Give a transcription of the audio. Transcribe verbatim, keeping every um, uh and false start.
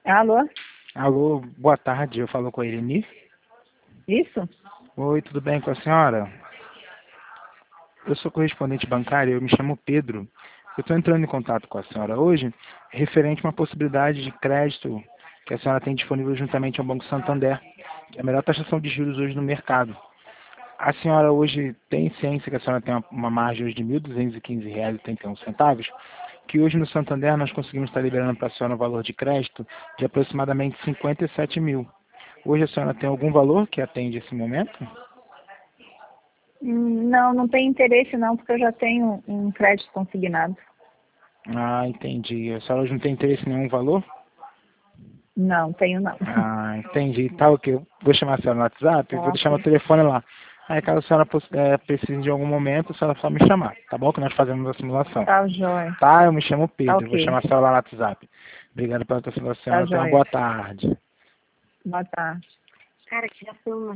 Alô? Alô, boa tarde, eu falo com a Irene. Isso? Oi, tudo bem com a senhora? Eu sou correspondente bancário, eu me chamo Pedro. Eu estou entrando em contato com a senhora hoje, referente a uma possibilidade de crédito que a senhora tem disponível juntamente ao Banco Santander, que é a melhor taxação de juros hoje no mercado. A senhora hoje tem ciência que a senhora tem uma uma margem hoje de mil duzentos e quinze reais e trinta e um centavos, que hoje no Santander nós conseguimos estar liberando para a senhora um valor de crédito de aproximadamente cinquenta e sete mil. Hoje a senhora tem algum valor que atende esse momento? Hum, Não, não tem interesse não, porque eu já tenho um crédito consignado. Ah, entendi. A senhora hoje não tem interesse em nenhum valor? Não, tenho não. Ah, entendi. Tá, ok. Eu vou chamar a senhora no WhatsApp e vou Tá, deixar meu ok. telefone lá. Aí caso a senhora poss- eh, precise de algum momento, a senhora só me chamar, tá bom? Que nós fazemos a simulação. Tá, jóia. Tá, eu me chamo Tá, Pedro, eu vou ok. chamar a senhora lá no WhatsApp. Obrigado pela atenção da Tá, senhora, tenha uma jóia. boa tarde. Boa tarde. Cara, tira a filma.